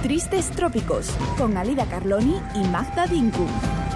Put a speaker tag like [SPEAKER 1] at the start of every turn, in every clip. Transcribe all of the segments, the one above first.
[SPEAKER 1] Tristes Trópicos, con Alida Carloni y Magda Dinkum.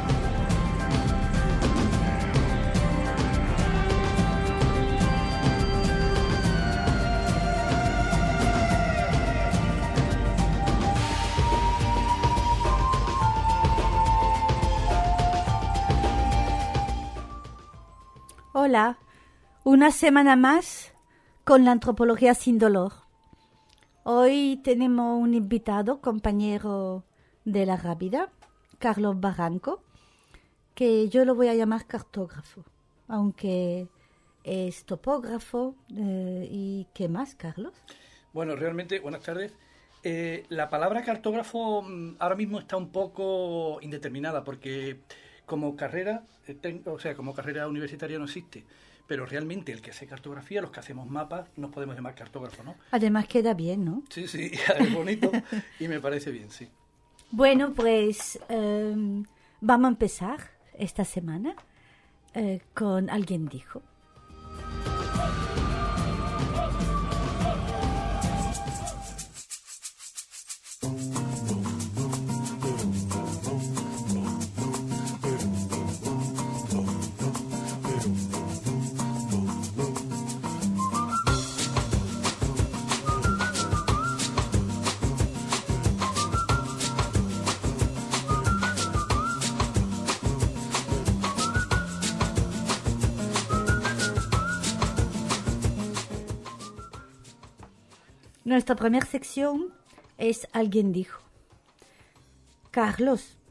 [SPEAKER 2] Hola, una semana más con la antropología sin dolor. Hoy tenemos un invitado, compañero de la Rábida, Carlos Barranco, que yo lo voy a llamar cartógrafo, aunque es topógrafo. ¿Y qué más, Carlos?
[SPEAKER 3] Bueno, realmente, buenas tardes. La palabra cartógrafo ahora mismo está un poco indeterminada porque como carrera, como carrera universitaria no existe. Pero realmente el que hace cartografía, los que hacemos mapas, nos podemos llamar cartógrafo, ¿no?
[SPEAKER 2] Además queda bien, ¿no?
[SPEAKER 3] Sí, es bonito y me parece bien, sí.
[SPEAKER 2] Bueno, pues vamos a empezar esta semana con Alguien dijo. Nuestra primera sección es Alguien dijo. Carlos,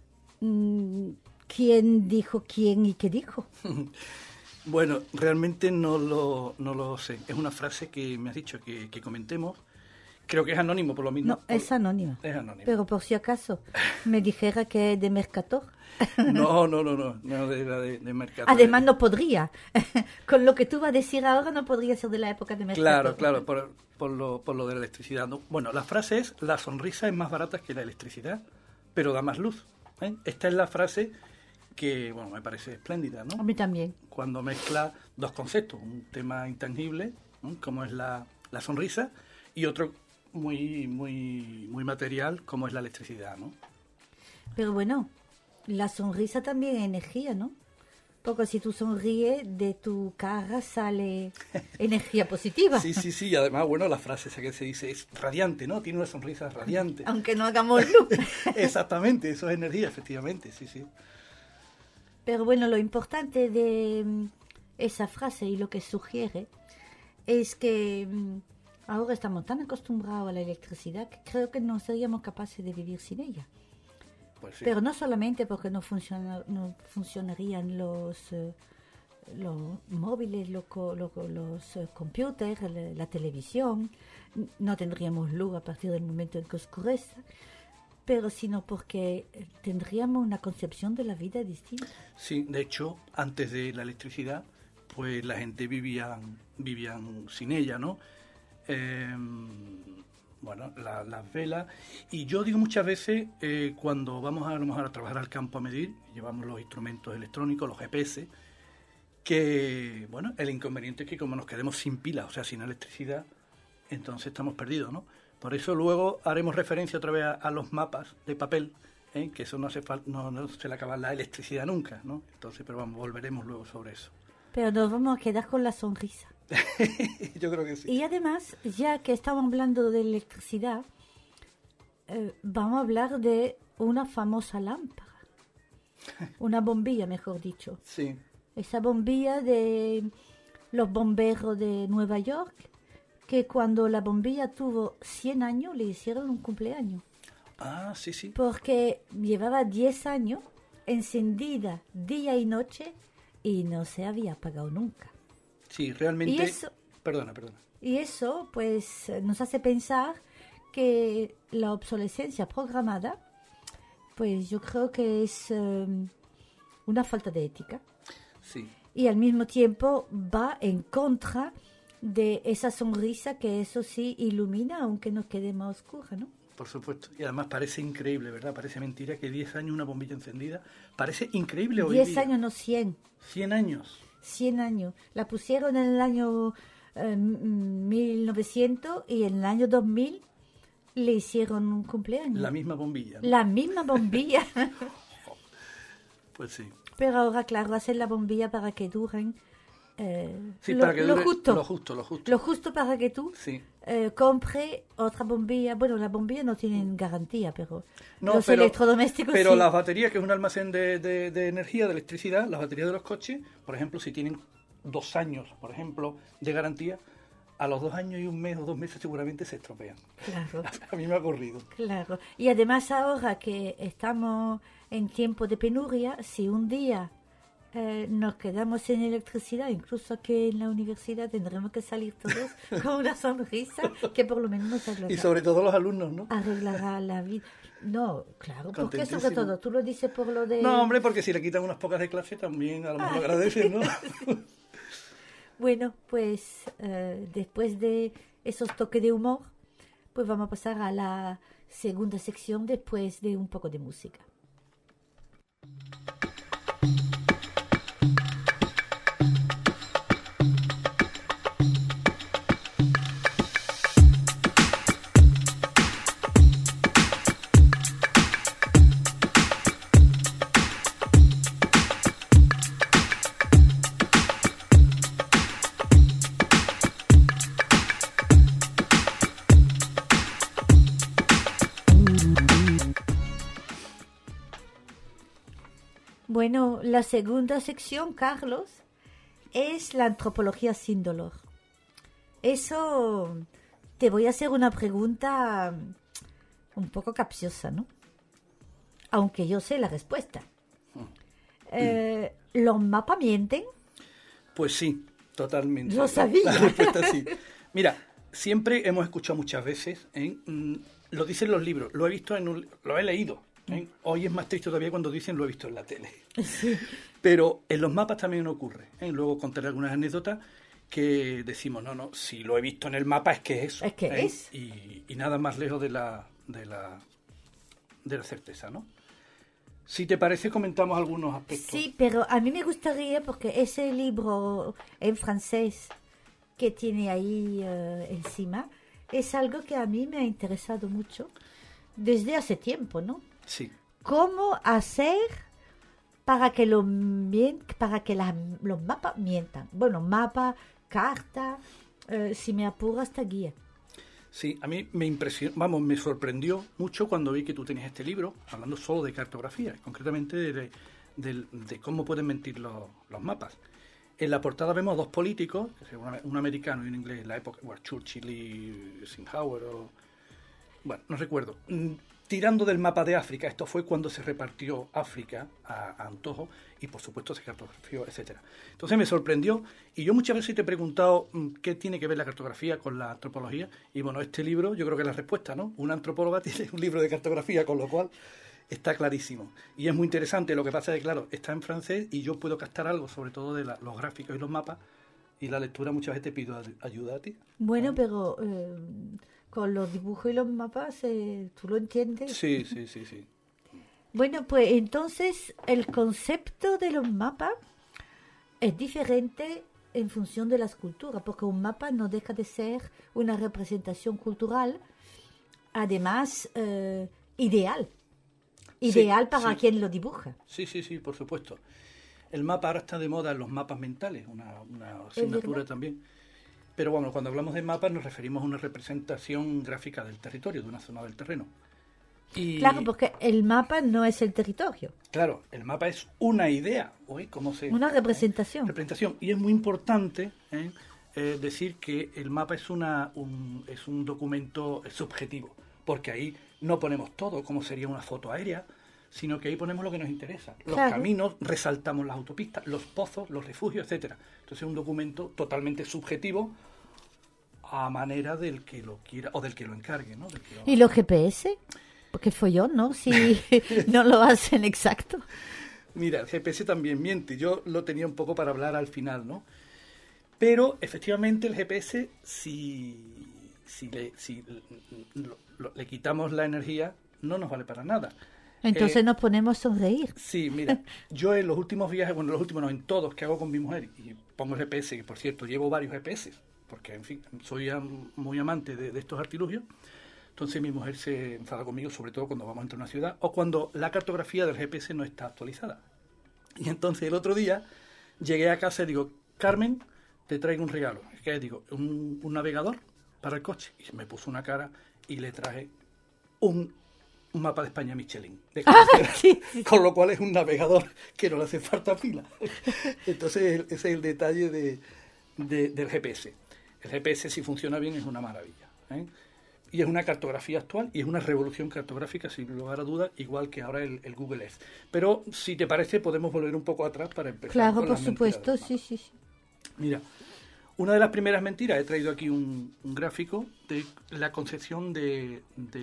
[SPEAKER 2] ¿quién dijo quién y qué dijo?
[SPEAKER 3] Bueno, realmente no lo sé. Es una frase que me has dicho que comentemos. Creo que es anónimo por lo mismo.
[SPEAKER 2] No, es anónima.
[SPEAKER 3] Es anónimo.
[SPEAKER 2] Pero por si acaso me dijera que es de Mercator.
[SPEAKER 3] No, de Mercator.
[SPEAKER 2] Además no podría. Con lo que tú vas a decir ahora no podría ser de la época de Mercator.
[SPEAKER 3] Claro, por lo de la electricidad, ¿no? Bueno, la frase es: la sonrisa es más barata que la electricidad, pero da más luz. Esta es la frase que, bueno, me parece espléndida, ¿no?
[SPEAKER 2] A mí también.
[SPEAKER 3] Cuando mezcla dos conceptos, un tema intangible, ¿no?, como es la sonrisa, y otro muy material, como es la electricidad, ¿no?
[SPEAKER 2] Pero bueno, la sonrisa también es energía, ¿no? Porque si tú sonríes, de tu cara sale energía positiva.
[SPEAKER 3] Sí, y además, bueno, la frase esa que se dice es radiante, ¿no? Tiene una sonrisa radiante.
[SPEAKER 2] Aunque no hagamos luz.
[SPEAKER 3] Exactamente, eso es energía, efectivamente, sí.
[SPEAKER 2] Pero bueno, lo importante de esa frase y lo que sugiere es que ahora estamos tan acostumbrados a la electricidad que creo que no seríamos capaces de vivir sin ella.
[SPEAKER 3] Pues sí.
[SPEAKER 2] Pero no solamente porque no funcionarían los móviles, los computers, la televisión, no tendríamos luz a partir del momento en que oscurece, pero sino porque tendríamos una concepción de la vida distinta.
[SPEAKER 3] Sí, de hecho, antes de la electricidad, pues la gente vivían sin ella, ¿no? Bueno, las velas. Y yo digo muchas veces, cuando vamos a lo mejor a trabajar al campo a medir, llevamos los instrumentos electrónicos, los GPS, que, bueno, el inconveniente es que como nos quedemos sin pilas, o sea, sin electricidad, entonces estamos perdidos, ¿no? Por eso luego haremos referencia otra vez a los mapas de papel, que eso no se le acaba la electricidad nunca, ¿no? Entonces, pero vamos, volveremos luego sobre eso.
[SPEAKER 2] Pero nos vamos a quedar con la sonrisa.
[SPEAKER 3] Yo creo que sí.
[SPEAKER 2] Y además, ya que estamos hablando de electricidad, vamos a hablar de una famosa lámpara. Una bombilla, mejor dicho.
[SPEAKER 3] Sí.
[SPEAKER 2] Esa bombilla de los bomberos de Nueva York, que cuando la bombilla tuvo 100 años, le hicieron un cumpleaños.
[SPEAKER 3] Ah, sí.
[SPEAKER 2] Porque llevaba 10 años encendida día y noche y no se había apagado nunca.
[SPEAKER 3] Sí, realmente...
[SPEAKER 2] Y eso,
[SPEAKER 3] Perdona.
[SPEAKER 2] Y eso, pues, nos hace pensar que la obsolescencia programada, pues yo creo que es una falta de ética.
[SPEAKER 3] Sí.
[SPEAKER 2] Y al mismo tiempo va en contra de esa sonrisa que eso sí ilumina, aunque nos quede más oscura, ¿no?
[SPEAKER 3] Por supuesto. Y además parece increíble, ¿verdad? Parece mentira que 10 años una bombilla encendida. Parece increíble hoy
[SPEAKER 2] 10
[SPEAKER 3] día.
[SPEAKER 2] años, no 100.
[SPEAKER 3] 100 años.
[SPEAKER 2] 100 años. La pusieron en el año 1900 y en el año 2000 le hicieron un cumpleaños.
[SPEAKER 3] La misma bombilla, ¿no?
[SPEAKER 2] La misma bombilla.
[SPEAKER 3] Pues sí.
[SPEAKER 2] Pero ahora, claro, hacen la bombilla para que duren
[SPEAKER 3] Sí, para que dure
[SPEAKER 2] justo.
[SPEAKER 3] Lo justo.
[SPEAKER 2] Lo justo para que tú
[SPEAKER 3] Sí.
[SPEAKER 2] compre otra bombilla. Bueno, las bombillas no tienen garantía, pero
[SPEAKER 3] No,
[SPEAKER 2] los
[SPEAKER 3] pero-
[SPEAKER 2] electrodomésticos
[SPEAKER 3] Pero
[SPEAKER 2] sí.
[SPEAKER 3] las baterías, que es un almacén de energía, de electricidad, las baterías de los coches, por ejemplo, si tienen 2 años, por ejemplo, de garantía, a los 2 años y 1 mes o 2 meses seguramente se estropean.
[SPEAKER 2] Claro,
[SPEAKER 3] A mí me ha ocurrido.
[SPEAKER 2] claro. Y además ahora que estamos en tiempo de penuria, si un día nos quedamos sin electricidad, incluso aquí en la universidad tendremos que salir todos con una sonrisa que por lo menos nos
[SPEAKER 3] Y sobre todo los alumnos, ¿no?
[SPEAKER 2] arreglará la vida. No, claro, porque sobre
[SPEAKER 3] Contentísimo.
[SPEAKER 2] todo, tú lo dices por lo de...
[SPEAKER 3] No, hombre, porque si le quitan unas pocas de clase también a lo mejor lo agradecen, ¿no?
[SPEAKER 2] Bueno, pues después de esos toques de humor, pues vamos a pasar a la segunda sección después de un poco de música. Bueno, la segunda sección, Carlos, es la antropología sin dolor. Eso, te voy a hacer una pregunta un poco capciosa, ¿no? Aunque yo sé la respuesta. ¿Los mapas mienten?
[SPEAKER 3] Pues sí, totalmente.
[SPEAKER 2] Lo sabía.
[SPEAKER 3] La respuesta es sí. Mira, siempre hemos escuchado muchas veces, lo dicen los libros, lo he visto lo he leído. Hoy es más triste todavía cuando dicen lo he visto en la tele.
[SPEAKER 2] Sí.
[SPEAKER 3] Pero en los mapas también ocurre. Luego contaré algunas anécdotas que decimos, no, si lo he visto en el mapa es que es eso.
[SPEAKER 2] Es que es.
[SPEAKER 3] Y nada más lejos de la certeza, ¿no? Si te parece, comentamos algunos aspectos.
[SPEAKER 2] Sí, pero a mí me gustaría, porque ese libro en francés que tiene ahí encima, es algo que a mí me ha interesado mucho desde hace tiempo, ¿no?
[SPEAKER 3] Sí.
[SPEAKER 2] ¿Cómo hacer para que los mapas mientan? Bueno, mapa, carta, si me apuro hasta guía.
[SPEAKER 3] Sí, a mí me impresionó, me sorprendió mucho cuando vi que tú tenías este libro, hablando solo de cartografía, concretamente de cómo pueden mentir los mapas. En la portada vemos a 2 políticos, un americano y un inglés en la época, Churchill y Eisenhower, bueno, no recuerdo, tirando del mapa de África. Esto fue cuando se repartió África a antojo y por supuesto se cartografió, etcétera. Entonces me sorprendió y yo muchas veces te he preguntado qué tiene que ver la cartografía con la antropología y bueno, este libro yo creo que es la respuesta, ¿no? Una antropóloga tiene un libro de cartografía, con lo cual está clarísimo. Y es muy interesante. Lo que pasa es que, claro, está en francés y yo puedo captar algo, sobre todo de los gráficos y los mapas, y la lectura muchas veces te pido ayuda a ti.
[SPEAKER 2] Bueno, pero con los dibujos y los mapas, ¿tú lo entiendes?
[SPEAKER 3] Sí.
[SPEAKER 2] Bueno, pues entonces el concepto de los mapas es diferente en función de las culturas, porque un mapa no deja de ser una representación cultural, además ideal para quien lo dibuja.
[SPEAKER 3] Sí, por supuesto. El mapa ahora está de moda en los mapas mentales, una asignatura también. Pero bueno, cuando hablamos de mapas nos referimos a una representación gráfica del territorio, de una zona del terreno. Y,
[SPEAKER 2] claro, porque el mapa no es el territorio.
[SPEAKER 3] Claro, el mapa es una idea,
[SPEAKER 2] una representación.
[SPEAKER 3] Representación. Y es muy importante decir que el mapa es un documento subjetivo, porque ahí no ponemos todo, como sería una foto aérea, sino que ahí ponemos lo que nos interesa. Los caminos, resaltamos las autopistas, los pozos, los refugios, etcétera. Entonces es un documento totalmente subjetivo a manera del que lo quiera o del que lo encargue, ¿no?
[SPEAKER 2] ¿Y los GPS? Porque follón, ¿no? Si no lo hacen exacto.
[SPEAKER 3] Mira, el GPS también miente. Yo lo tenía un poco para hablar al final, ¿no? Pero efectivamente el GPS, si le quitamos la energía, no nos vale para nada.
[SPEAKER 2] Entonces nos ponemos a sonreír.
[SPEAKER 3] Sí, mira, yo en los últimos viajes, bueno, en todos que hago con mi mujer, y pongo el GPS, que por cierto llevo varios GPS, porque en fin, soy muy amante de estos artilugios, Entonces mi mujer se enfada conmigo, sobre todo cuando vamos a entrar a una ciudad o cuando la cartografía del GPS no está actualizada. Y entonces el otro día llegué a casa y digo, Carmen, te traigo un regalo. ¿Qué digo? Un navegador para el coche. Y me puso una cara y le traje un mapa de España Michelin. De
[SPEAKER 2] Sí.
[SPEAKER 3] Con lo cual es un navegador que no le hace falta pila. Entonces ese es el detalle del GPS. El GPS, si funciona bien, es una maravilla, ¿eh? Y es una cartografía actual y es una revolución cartográfica, sin lugar a dudas, igual que ahora el Google Earth. Pero, si te parece, podemos volver un poco atrás para empezar.
[SPEAKER 2] Claro,
[SPEAKER 3] con
[SPEAKER 2] por
[SPEAKER 3] las mentiras
[SPEAKER 2] supuesto,
[SPEAKER 3] del mapa.
[SPEAKER 2] sí.
[SPEAKER 3] Mira, una de las primeras mentiras, he traído aquí un gráfico de la concepción de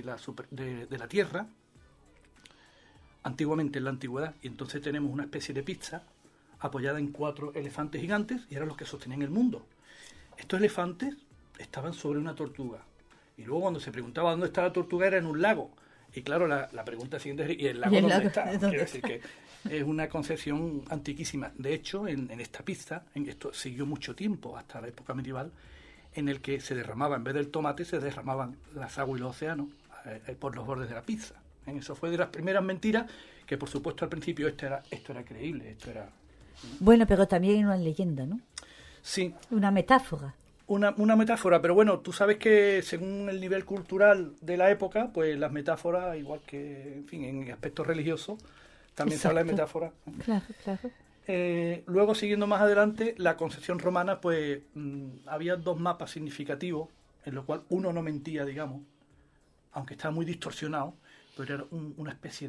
[SPEAKER 3] la Tierra, antiguamente, en la antigüedad, y entonces tenemos una especie de pizza apoyada en 4 elefantes gigantes, y eran los que sostenían el mundo. Estos elefantes estaban sobre una tortuga. Y luego cuando se preguntaba dónde está la tortuga era en un lago. Y claro, la pregunta siguiente es ¿y el lago dónde está? Quiero decir que es una concepción antiquísima. De hecho, en esta pizza, esto siguió mucho tiempo, hasta la época medieval, en el que se derramaba, en vez del tomate, se derramaban las aguas y los océanos por los bordes de la pizza. Eso fue de las primeras mentiras, que por supuesto al principio esto era creíble, esto era...
[SPEAKER 2] Bueno, pero también una leyenda, ¿no?
[SPEAKER 3] Sí.
[SPEAKER 2] Una metáfora.
[SPEAKER 3] Una metáfora, pero bueno, tú sabes que según el nivel cultural de la época, pues las metáforas, igual que, en fin, en aspectos religiosos, también se habla de metáforas.
[SPEAKER 2] Claro.
[SPEAKER 3] Luego, siguiendo más adelante, la concepción romana, pues había 2 mapas significativos, en los cuales uno no mentía, digamos, aunque estaba muy distorsionado, pero era una especie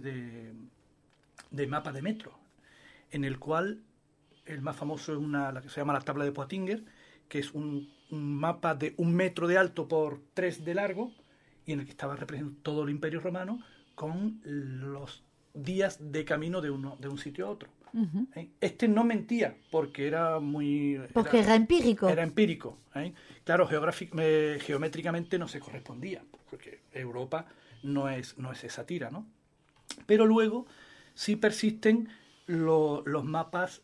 [SPEAKER 3] de mapa de metro, en el cual el más famoso es la que se llama la tabla de Poitiers, que es un mapa de 1 metro de alto por 3 de largo, y en el que estaba representado todo el Imperio Romano con los días de camino de un sitio a otro.
[SPEAKER 2] Uh-huh.
[SPEAKER 3] Este no mentía, porque era muy...
[SPEAKER 2] Porque era empírico.
[SPEAKER 3] Era empírico. Claro, geométricamente no se correspondía, porque Europa no es esa tira, ¿no? Pero luego sí persisten los mapas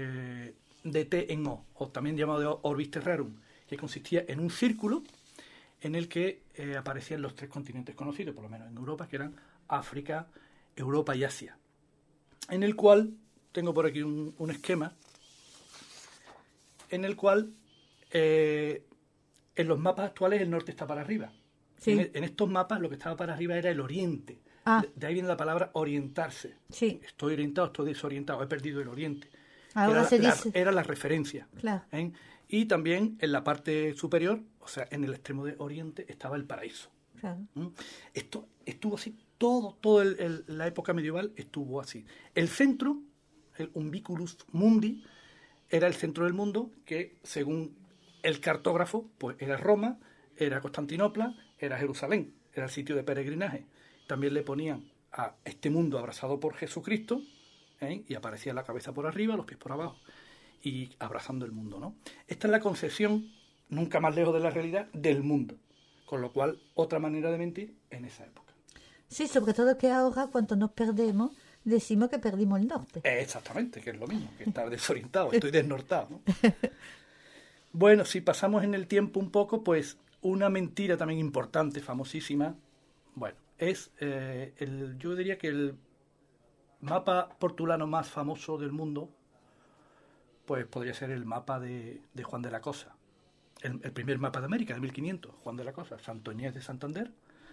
[SPEAKER 3] de T en O, o también llamado de Orbis Terrarum, que consistía en un círculo en el que aparecían los 3 continentes conocidos, por lo menos en Europa, que eran África, Europa y Asia, en el cual tengo por aquí un esquema en el cual en los mapas actuales el norte está para arriba. Sí. En estos mapas lo que estaba para arriba era el oriente. De ahí viene la palabra orientarse.
[SPEAKER 2] Sí.
[SPEAKER 3] Estoy orientado, estoy desorientado, he perdido el oriente.
[SPEAKER 2] Ahora
[SPEAKER 3] era la referencia.
[SPEAKER 2] Claro.
[SPEAKER 3] Y también en la parte superior, o sea, en el extremo de oriente, estaba el paraíso.
[SPEAKER 2] Claro.
[SPEAKER 3] Esto estuvo así, todo la época medieval estuvo así. El centro, el umbiculus mundi, era el centro del mundo, que según el cartógrafo, pues era Roma, era Constantinopla, era Jerusalén, era el sitio de peregrinaje. También le ponían a este mundo abrazado por Jesucristo, y aparecía la cabeza por arriba, los pies por abajo, y abrazando el mundo, ¿no? Esta es la concepción, nunca más lejos de la realidad, del mundo. Con lo cual, otra manera de mentir en esa época.
[SPEAKER 2] Sí, sobre todo que ahora, cuando nos perdemos, decimos que perdimos el norte.
[SPEAKER 3] Exactamente, que es lo mismo, que estar desorientado, estoy desnortado, ¿no? Bueno, si pasamos en el tiempo un poco, pues una mentira también importante, famosísima, bueno, es yo diría que el mapa portulano más famoso del mundo, pues podría ser el mapa de Juan de la Cosa. El primer mapa de América, de 1500, Juan de la Cosa, Santo Inés de Santander.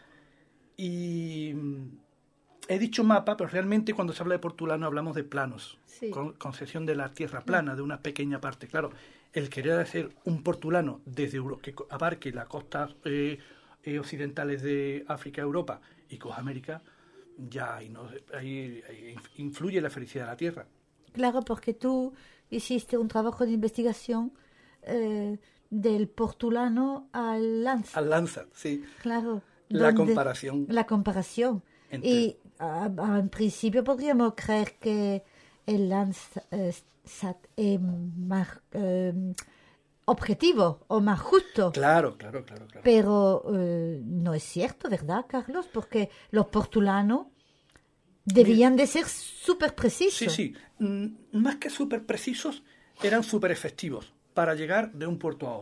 [SPEAKER 3] Y he dicho mapa, pero realmente cuando se habla de portulano hablamos de planos,
[SPEAKER 2] sí.
[SPEAKER 3] Concepción de la tierra plana, de una pequeña parte. Claro, el querer hacer un portulano desde que abarque las costas occidentales de África, Europa y coja América, ya ahí influye la felicidad de la tierra.
[SPEAKER 2] Claro, porque tú hiciste un trabajo de investigación del portulano al Lanza.
[SPEAKER 3] Al Lanza, sí.
[SPEAKER 2] Claro.
[SPEAKER 3] La comparación.
[SPEAKER 2] La comparación. Y en principio podríamos creer que el Landsat es más objetivo o más justo.
[SPEAKER 3] Claro.
[SPEAKER 2] Pero no es cierto, ¿verdad, Carlos? Porque los portulanos debían de ser súper precisos.
[SPEAKER 3] Sí. Más que súper precisos, eran súper efectivos para llegar de un puerto a otro.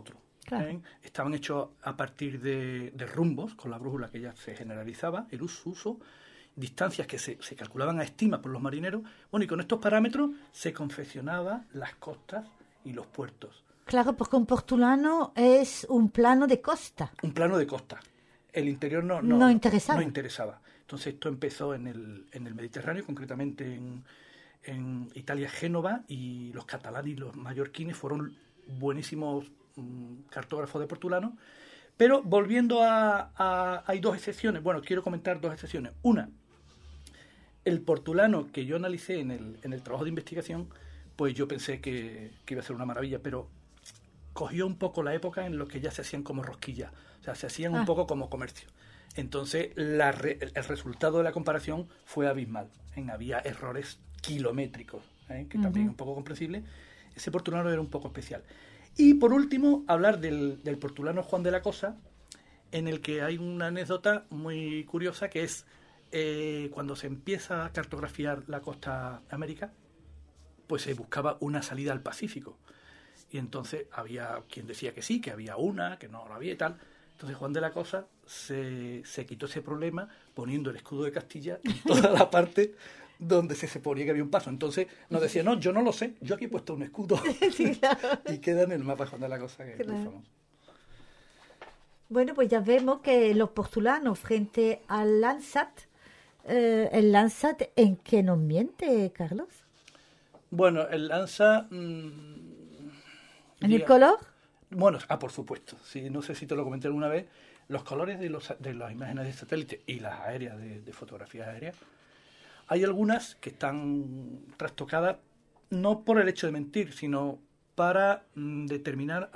[SPEAKER 2] Claro.
[SPEAKER 3] Estaban hechos a partir de rumbos, con la brújula que ya se generalizaba, el uso, distancias que se calculaban a estima por los marineros. Bueno, y con estos parámetros se confeccionaban las costas y los puertos.
[SPEAKER 2] Claro, porque un portulano es un plano de costa.
[SPEAKER 3] Un plano de costa. El interior no
[SPEAKER 2] interesaba.
[SPEAKER 3] No interesaba. Entonces esto empezó en el Mediterráneo, concretamente en Italia, Génova, y los catalanes y los mallorquines fueron buenísimos cartógrafos de portulano. Pero volviendo hay dos excepciones. Bueno, quiero comentar dos excepciones. Una, el portulano que yo analicé en el trabajo de investigación, pues yo pensé que iba a ser una maravilla, pero cogió un poco la época en la que ya se hacían como rosquillas, o sea, se hacían un poco como comercio. Entonces, el resultado de la comparación fue abismal. Había errores kilométricos, que también es un poco comprensible. Ese portulano era un poco especial. Y por último, hablar del portulano Juan de la Cosa, en el que hay una anécdota muy curiosa, que es cuando se empieza a cartografiar la costa de América, pues se buscaba una salida al Pacífico. Y entonces había quien decía que sí, que había una, que no la había y tal. Entonces Juan de la Cosa se quitó ese problema poniendo el escudo de Castilla en toda la parte donde se suponía que había un paso. Entonces nos decía, no, yo no lo sé, yo aquí he puesto un escudo.
[SPEAKER 2] Sí, claro.
[SPEAKER 3] Y queda en el mapa Juan de la Cosa, que
[SPEAKER 2] Claro.
[SPEAKER 3] es muy famoso.
[SPEAKER 2] Bueno, pues ya vemos que los portulanos frente al Landsat, el Landsat, ¿en qué nos miente, Carlos?
[SPEAKER 3] Bueno, el Lanza...
[SPEAKER 2] ¿En el color?
[SPEAKER 3] Bueno, por supuesto. Sí, no sé si te lo comenté alguna vez. Los colores de las imágenes de satélite y las aéreas, de fotografías aéreas, hay algunas que están trastocadas no por el hecho de mentir, sino para determinar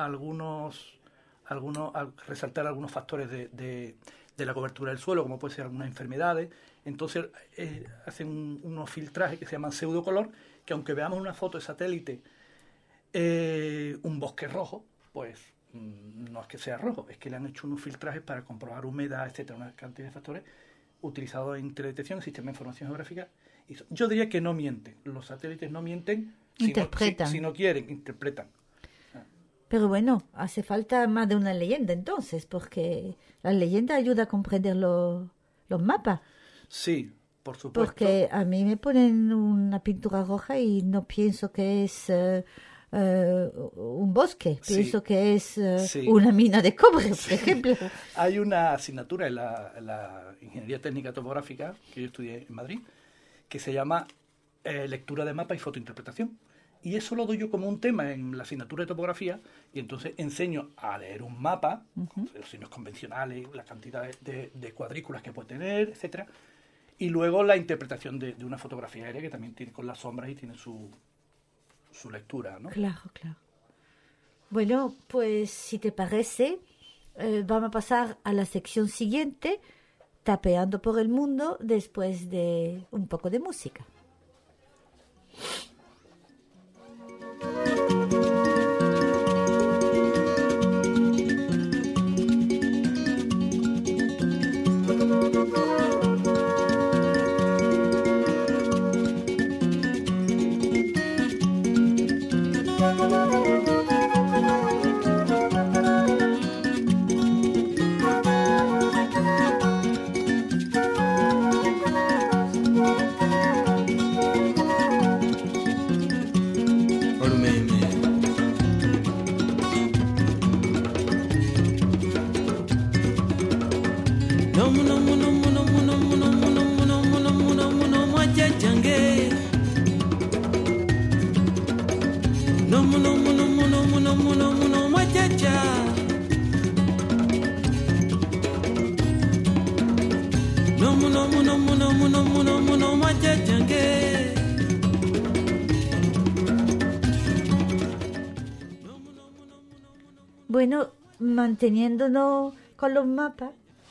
[SPEAKER 3] resaltar algunos factores de la cobertura del suelo, como puede ser algunas enfermedades. Entonces hacen unos filtrajes que se llaman pseudocolor, que aunque veamos una foto de satélite un bosque rojo, pues no es que sea rojo, es que le han hecho unos filtrajes para comprobar humedad, etcétera, una cantidad de factores utilizados en teledetección, en sistema de información geográfica. Yo diría que no mienten, los satélites no mienten,
[SPEAKER 2] Interpretan.
[SPEAKER 3] si no quieren, interpretan.
[SPEAKER 2] Pero bueno, hace falta más de una leyenda entonces, porque la leyenda ayuda a comprender los mapas.
[SPEAKER 3] Sí, por supuesto.
[SPEAKER 2] Porque a mí me ponen una pintura roja y no pienso que es un bosque,
[SPEAKER 3] Sí.
[SPEAKER 2] pienso que es
[SPEAKER 3] Sí.
[SPEAKER 2] una mina de cobre, por ejemplo.
[SPEAKER 3] Hay una asignatura en la Ingeniería Técnica Topográfica que yo estudié en Madrid, que se llama Lectura de Mapa y Fotointerpretación. Y eso lo doy yo como un tema en la asignatura de topografía, y entonces enseño a leer un mapa, los signos convencionales, la cantidad de cuadrículas que puede tener, etcétera, y luego la interpretación de una fotografía aérea que también tiene con las sombras y tiene su lectura, ¿no?
[SPEAKER 2] Claro, claro. Bueno, pues si te parece, vamos a pasar a la sección siguiente, Tapeando por el Mundo, después de un poco de música. Bueno, manteniéndonos con los mapas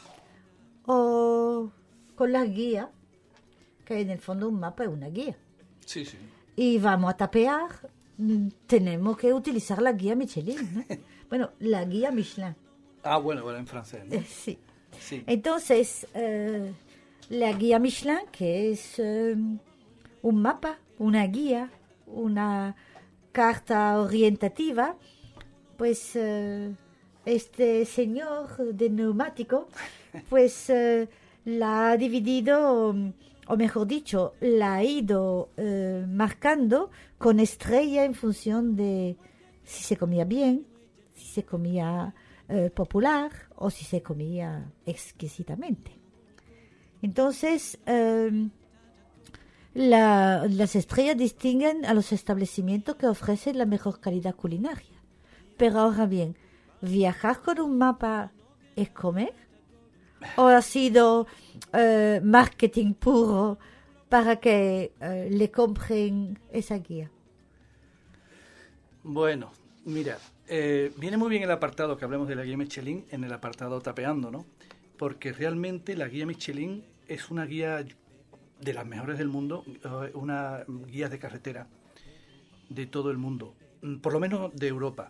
[SPEAKER 2] o con las guías, que en el fondo un mapa es una guía.
[SPEAKER 3] Sí, sí.
[SPEAKER 2] Y vamos a tapear, tenemos que utilizar la guía Michelin, ¿no? Bueno, la guía Michelin.
[SPEAKER 3] Ah, bueno, en francés, ¿no?
[SPEAKER 2] Sí.
[SPEAKER 3] Sí.
[SPEAKER 2] Entonces, la guía Michelin, que es un mapa, una guía, una carta orientativa, pues este señor de neumático, pues la ha dividido, o mejor dicho, la ha ido marcando con estrella en función de si se comía bien, si se comía popular o si se comía exquisitamente. Entonces, las estrellas distinguen a los establecimientos que ofrecen la mejor calidad culinaria. Pero ahora bien, ¿viajar con un mapa es comer? ¿O ha sido marketing puro para que le compren esa guía?
[SPEAKER 3] Bueno, mira, viene muy bien el apartado que hablemos de la guía Michelin en el apartado Tapeando, ¿no? Porque realmente la guía Michelin es una guía de las mejores del mundo, una guía de carretera de todo el mundo, por lo menos de Europa.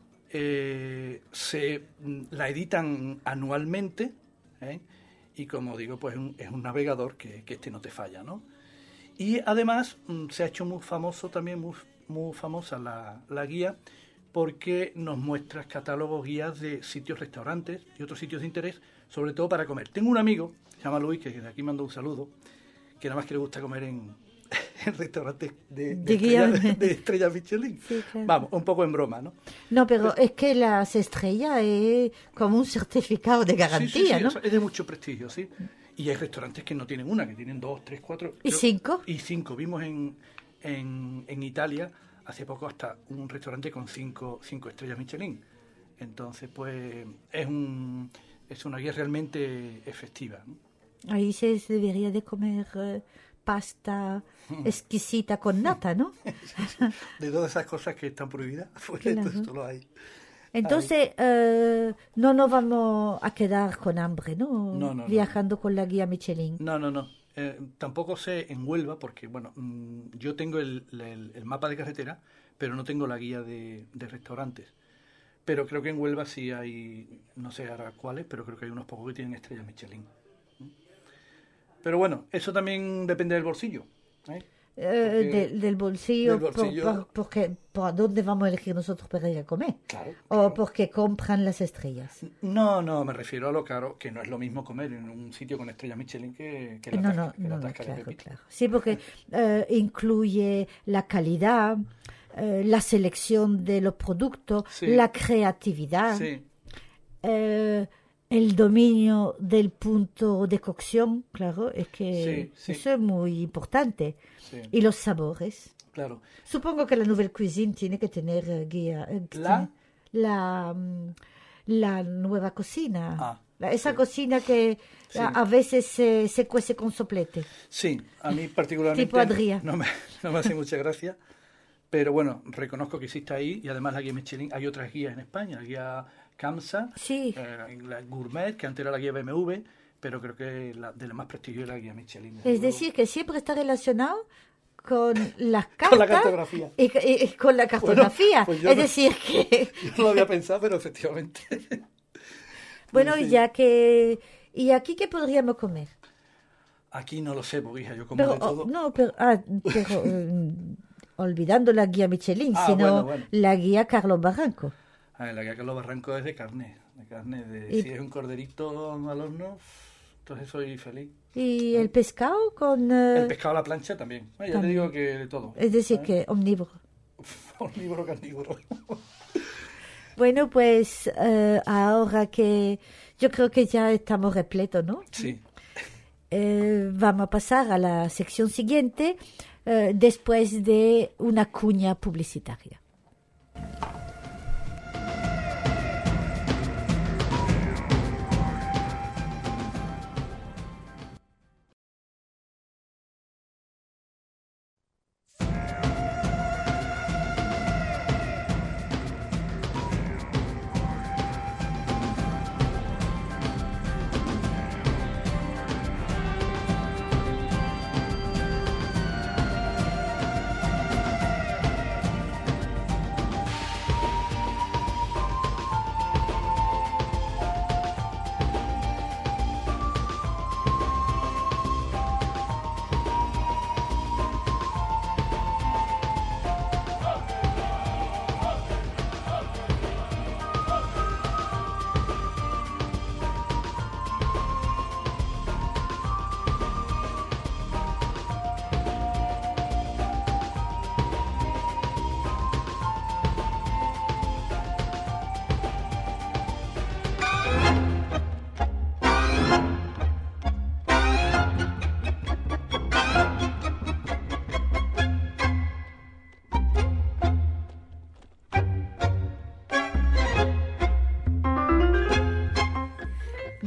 [SPEAKER 3] Se la editan anualmente, y como digo, pues es un navegador que no te falla, ¿no? Y además se ha hecho muy famoso también, muy famosa la guía, porque nos muestra catálogos, guías de sitios, restaurantes y otros sitios de interés, sobre todo para comer. Tengo un amigo, se llama Luis, que de aquí mando un saludo, que nada más que le gusta comer en restaurantes de estrellas Michelin. Sí, claro. Vamos, un poco en broma, ¿no?
[SPEAKER 2] No, pero es que las estrellas es como un certificado de garantía,
[SPEAKER 3] sí,
[SPEAKER 2] ¿no?
[SPEAKER 3] Es de mucho prestigio, sí. Y hay restaurantes que no tienen una, que tienen 2, 3, 4...
[SPEAKER 2] ¿Y 5?
[SPEAKER 3] Y 5. Vimos en Italia hace poco hasta un restaurante con 5 estrellas Michelin. Entonces, pues, es una guía realmente efectiva, ¿no?
[SPEAKER 2] Ahí se debería de comer pasta exquisita con nata, ¿no?
[SPEAKER 3] De todas esas cosas que están prohibidas, pues
[SPEAKER 2] claro.
[SPEAKER 3] Esto lo hay.
[SPEAKER 2] Entonces, no nos vamos a quedar con hambre, ¿no?
[SPEAKER 3] No.
[SPEAKER 2] Viajando con la guía Michelin.
[SPEAKER 3] No. Tampoco sé en Huelva, porque, bueno, yo tengo el mapa de carretera, pero no tengo la guía de restaurantes. Pero creo que en Huelva sí hay, no sé ahora cuáles, pero creo que hay unos pocos que tienen estrellas Michelin. Pero bueno, eso también depende del bolsillo.
[SPEAKER 2] Del bolsillo, porque ¿por dónde vamos a elegir nosotros para ir a comer?
[SPEAKER 3] Claro.
[SPEAKER 2] ¿O porque compran las estrellas?
[SPEAKER 3] No, me refiero a lo caro, que no es lo mismo comer en un sitio con estrellas Michelin que la tasca de Pepito.
[SPEAKER 2] Claro. Sí, porque incluye la calidad, la selección de los productos,
[SPEAKER 3] sí.
[SPEAKER 2] La creatividad,
[SPEAKER 3] sí.
[SPEAKER 2] El dominio del punto de cocción, claro, es que
[SPEAKER 3] sí.
[SPEAKER 2] eso es muy importante.
[SPEAKER 3] Sí.
[SPEAKER 2] Y los sabores.
[SPEAKER 3] Claro.
[SPEAKER 2] Supongo que la Nouvelle Cuisine tiene que tener guía. La nueva cocina. Esa cocina que a veces se cuece con soplete.
[SPEAKER 3] Sí, a mí particularmente
[SPEAKER 2] tipo Adrià.
[SPEAKER 3] No me hace mucha gracia. Pero bueno, reconozco que existe ahí, y además la guía Michelin, hay otras guías en España, la guía CAMSA,
[SPEAKER 2] sí.
[SPEAKER 3] La Gourmet, que antes era la guía BMW, pero creo que de la más prestigio es la guía Michelin.
[SPEAKER 2] Es decir, que siempre está relacionado con las cartas.
[SPEAKER 3] Con la cartografía.
[SPEAKER 2] Y con la cartografía.
[SPEAKER 3] Bueno,
[SPEAKER 2] pues es decir que...
[SPEAKER 3] Yo no lo había pensado, pero efectivamente.
[SPEAKER 2] Bueno,
[SPEAKER 3] sí.
[SPEAKER 2] Ya que... ¿Y aquí qué podríamos comer?
[SPEAKER 3] Aquí no lo sé, porque hija, yo como de todo.
[SPEAKER 2] Pero olvidando la guía Michelin, sino
[SPEAKER 3] bueno.
[SPEAKER 2] La guía Carlos Barranco.
[SPEAKER 3] La guía Carlos Barranco es de carne. Si es un corderito al horno, entonces soy feliz.
[SPEAKER 2] ¿Y el pescado con...?
[SPEAKER 3] El pescado a la plancha también. Ya te digo que de todo.
[SPEAKER 2] Es decir, que omnívoro.
[SPEAKER 3] Omnívoro, carnívoro.
[SPEAKER 2] Bueno, pues ahora que yo creo que ya estamos repletos, ¿no?
[SPEAKER 3] Sí.
[SPEAKER 2] Vamos a pasar a la sección siguiente después de una cuña publicitaria.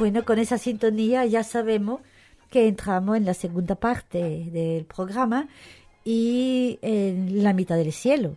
[SPEAKER 2] bueno, con esa sintonía ya sabemos que entramos en la segunda parte del programa y en la mitad del cielo.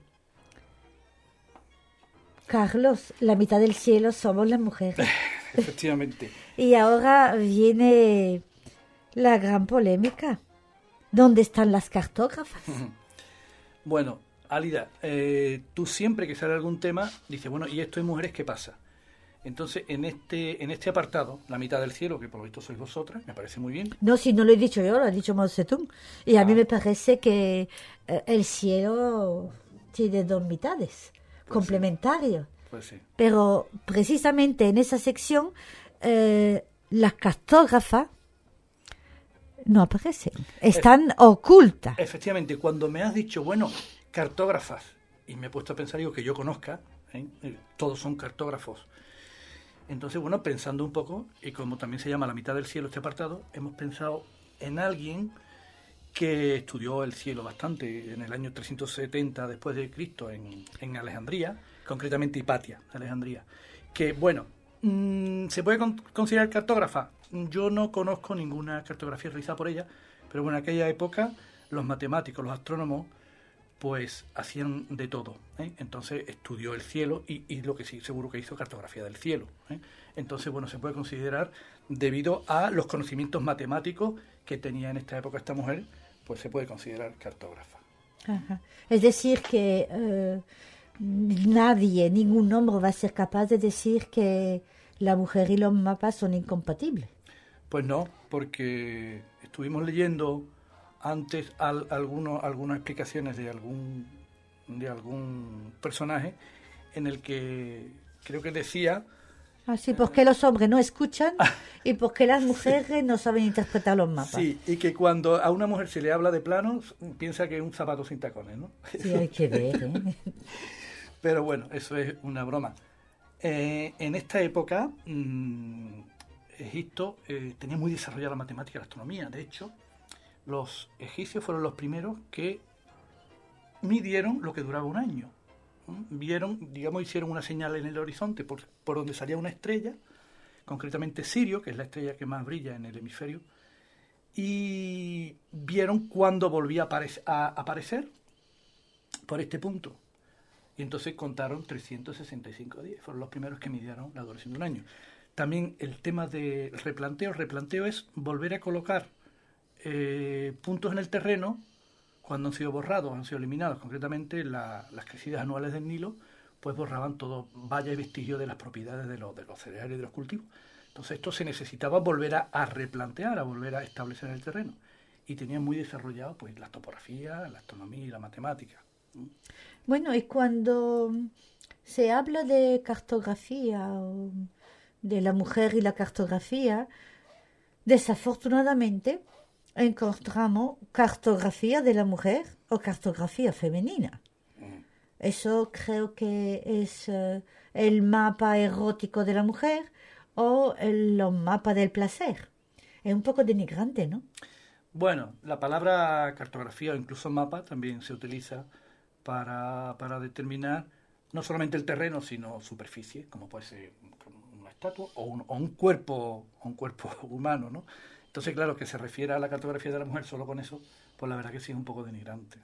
[SPEAKER 2] Carlos, la mitad del cielo somos las mujeres.
[SPEAKER 3] Efectivamente.
[SPEAKER 2] Y ahora viene la gran polémica. ¿Dónde están las cartógrafas?
[SPEAKER 3] Bueno, Álida, tú siempre que sale algún tema dices, bueno, ¿y esto de mujeres qué pasa? Entonces, en este apartado, la mitad del cielo, que por lo visto sois vosotras, me parece muy bien.
[SPEAKER 2] No, si no lo he dicho yo, lo ha dicho Mao Zedong. Y a mí me parece que el cielo tiene dos mitades, complementarias.
[SPEAKER 3] Pues sí.
[SPEAKER 2] Pero precisamente en esa sección, las cartógrafas no aparecen, están ocultas.
[SPEAKER 3] Efectivamente, cuando me has dicho, bueno, cartógrafas, y me he puesto a pensar, digo, que yo conozca, todos son cartógrafos. Entonces, bueno, pensando un poco, y como también se llama la mitad del cielo este apartado, hemos pensado en alguien que estudió el cielo bastante en el año 370 después de Cristo en Alejandría, concretamente Hipatia, Alejandría, que, bueno, ¿se puede considerar cartógrafa? Yo no conozco ninguna cartografía realizada por ella, pero bueno, en aquella época los matemáticos, los astrónomos, pues hacían de todo, Entonces estudió el cielo y lo que sí, seguro que hizo cartografía del cielo, Entonces, bueno, se puede considerar, debido a los conocimientos matemáticos que tenía en esta época esta mujer, pues se puede considerar cartógrafa.
[SPEAKER 2] Ajá. Es decir que nadie, ningún hombre va a ser capaz de decir que la mujer y los mapas son incompatibles.
[SPEAKER 3] Pues no, porque estuvimos leyendo antes algunas explicaciones de algún personaje en el que creo que decía...
[SPEAKER 2] Ah, sí, porque los hombres no escuchan y porque las mujeres no saben interpretar los mapas.
[SPEAKER 3] Sí, y que cuando a una mujer se le habla de planos, piensa que es un zapato sin tacones, ¿no?
[SPEAKER 2] Sí, hay que ver,
[SPEAKER 3] Pero bueno, eso es una broma. En esta época, Egipto tenía muy desarrollada la matemática y la astronomía. De hecho, los egipcios fueron los primeros que midieron lo que duraba un año. Vieron, digamos, hicieron una señal en el horizonte por donde salía una estrella, concretamente Sirio, que es la estrella que más brilla en el hemisferio, y vieron cuándo volvía a aparecer por este punto. Y entonces contaron 365 días. Fueron los primeros que midieron la duración de un año. También el tema del replanteo. El replanteo es volver a colocar puntos en el terreno cuando han sido borrados, han sido eliminados. Concretamente las crecidas anuales del Nilo, pues borraban todo valla y vestigio de las propiedades de los cereales y de los cultivos. Entonces esto se necesitaba volver a replantear, a volver a establecer en el terreno. Y tenían muy desarrollado pues la topografía, la astronomía y la matemática.
[SPEAKER 2] Bueno, y cuando se habla de cartografía, o de la mujer y la cartografía, desafortunadamente encontramos cartografía de la mujer o cartografía femenina. Eso creo que es el mapa erótico de la mujer o los mapas del placer. Es un poco denigrante, ¿no?
[SPEAKER 3] Bueno, la palabra cartografía o incluso mapa también se utiliza para determinar no solamente el terreno, sino superficie, como puede ser una estatua o un cuerpo humano, ¿no? Entonces, claro, que se refiere a la cartografía de la mujer solo con eso, pues la verdad que sí es un poco denigrante.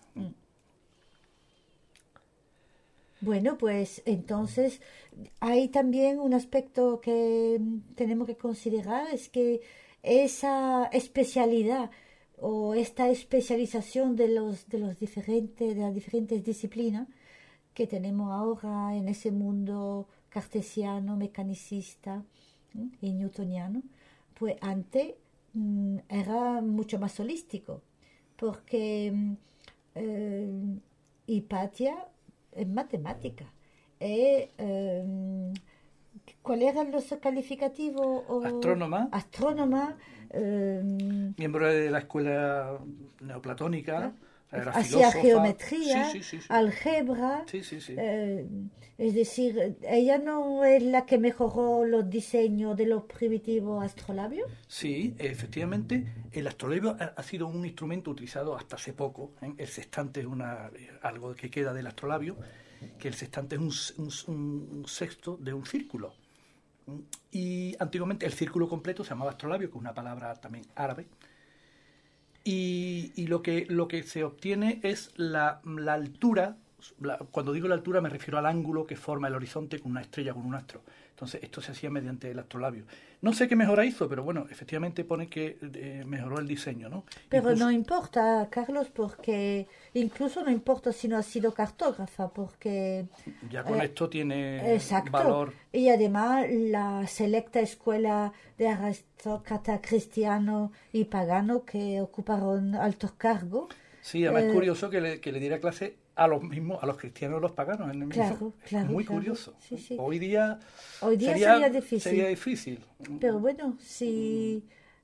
[SPEAKER 2] Bueno, pues entonces hay también un aspecto que tenemos que considerar, es que esa especialidad o esta especialización de las diferentes disciplinas que tenemos ahora en ese mundo cartesiano, mecanicista y newtoniano, pues antes era mucho más holístico, porque Hipatia es matemática. ¿Cuáles eran los calificativos? Astrónoma.
[SPEAKER 3] Miembro de la escuela neoplatónica.
[SPEAKER 2] Hacía geometría, álgebra.
[SPEAKER 3] Sí.
[SPEAKER 2] Es decir, ella no es la que mejoró los diseños de los primitivos astrolabios.
[SPEAKER 3] Sí, efectivamente, el astrolabio ha sido un instrumento utilizado hasta hace poco. El sextante es algo que queda del astrolabio, que el sextante es un sexto de un círculo. Y antiguamente el círculo completo se llamaba astrolabio, que es una palabra también árabe. Y lo que se obtiene es la altura. Cuando digo la altura me refiero al ángulo que forma el horizonte con una estrella, con un astro. Entonces esto se hacía mediante el astrolabio. No sé qué mejora hizo, pero bueno, efectivamente pone que mejoró el diseño, ¿no?
[SPEAKER 2] Pero no importa, Carlos, porque incluso no importa si no has sido cartógrafa, porque...
[SPEAKER 3] Ya con esto tiene
[SPEAKER 2] exacto.
[SPEAKER 3] valor.
[SPEAKER 2] Y además la selecta escuela de aristócrata cristiano y pagano que ocuparon altos cargos.
[SPEAKER 3] Sí, además es curioso que le diera clase a los mismos, a los cristianos y los paganos en el mismo.
[SPEAKER 2] Claro,
[SPEAKER 3] muy curioso.
[SPEAKER 2] Sí, sí.
[SPEAKER 3] Hoy día
[SPEAKER 2] sería difícil.
[SPEAKER 3] Sería difícil.
[SPEAKER 2] Pero bueno, si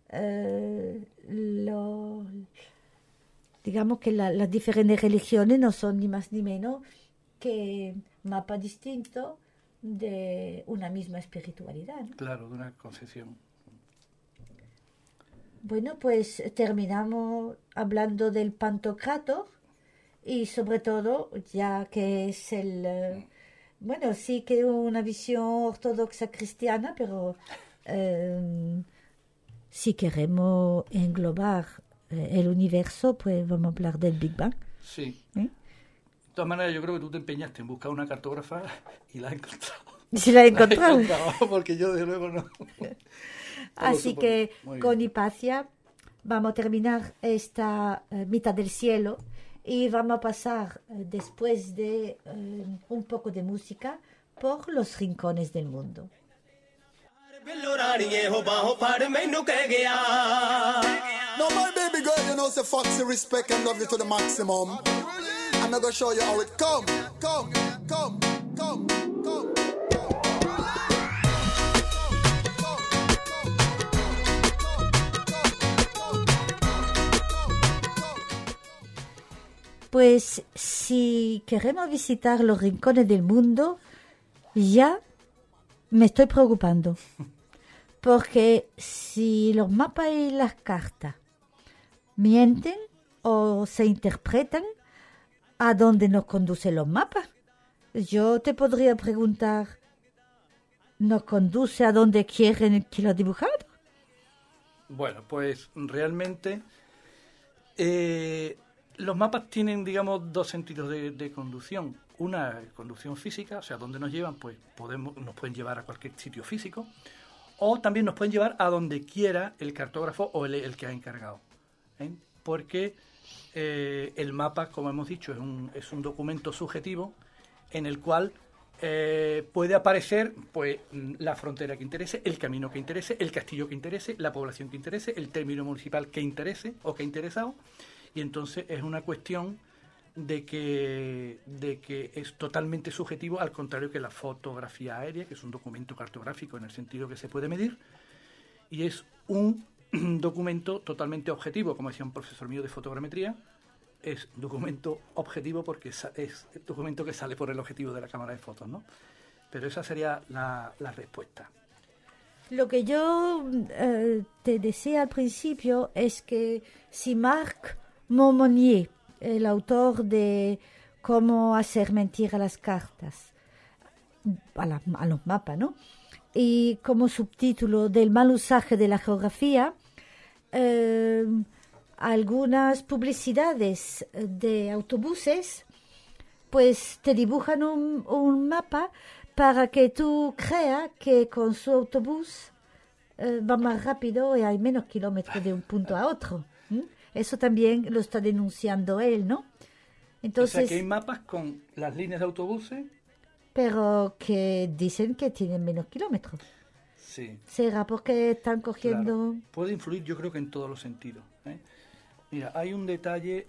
[SPEAKER 2] digamos que las diferentes religiones no son ni más ni menos que mapas distintos de una misma espiritualidad, ¿no?
[SPEAKER 3] Claro, de una concepción.
[SPEAKER 2] Bueno, pues terminamos hablando del Pantocrátor y sobre todo, ya que es bueno, sí que una visión ortodoxa cristiana, pero si queremos englobar el universo, pues vamos a hablar del Big Bang.
[SPEAKER 3] Sí. De todas maneras, yo creo que tú te empeñaste en buscar una cartógrafa y la has encontrado.
[SPEAKER 2] ¿Sí la he encontrado?
[SPEAKER 3] Porque yo, desde luego, no.
[SPEAKER 2] Así que, con Hipatia, vamos a terminar esta mitad del cielo y vamos a pasar, después de un poco de música, por los rincones del mundo.
[SPEAKER 4] No, my baby girl, you know, say Foxy respect and love you to the maximum. I'm gonna show you how it come.
[SPEAKER 2] Pues si queremos visitar los rincones del mundo, ya me estoy preocupando. Porque si los mapas y las cartas mienten o se interpretan, ¿a dónde nos conducen los mapas? Yo te podría preguntar, ¿nos conduce a donde quieren que lo dibujado?
[SPEAKER 3] Bueno, pues realmente los mapas tienen, digamos, dos sentidos de conducción. Una conducción física, o sea, donde nos llevan, pues nos pueden llevar a cualquier sitio físico, o también nos pueden llevar a donde quiera el cartógrafo o el que ha encargado. Porque el mapa, como hemos dicho, es un documento subjetivo en el cual puede aparecer pues la frontera que interese, el camino que interese, el castillo que interese, la población que interese, el término municipal que interese o que ha interesado, y entonces es una cuestión de que es totalmente subjetivo, al contrario que la fotografía aérea, que es un documento cartográfico en el sentido que se puede medir, y es un documento totalmente objetivo, como decía un profesor mío de fotogrametría. Es documento objetivo porque es documento que sale por el objetivo de la cámara de fotos, ¿no? Pero esa sería la respuesta.
[SPEAKER 2] Lo que yo te decía al principio es que si Marc Montmonier, el autor de Cómo hacer mentir a las cartas, a los mapas, ¿no? Y como subtítulo del mal usaje de la geografía, algunas publicidades de autobuses pues te dibujan un mapa para que tú creas que con su autobús va más rápido y hay menos kilómetros de un punto a otro. Eso también lo está denunciando él, ¿no? Entonces,
[SPEAKER 3] o sea, que hay mapas con las líneas de autobuses,
[SPEAKER 2] pero que dicen que tienen menos kilómetros.
[SPEAKER 3] Sí.
[SPEAKER 2] ¿Será porque están cogiendo...?
[SPEAKER 3] Claro. Puede influir, yo creo que en todos los sentidos. Mira, hay un detalle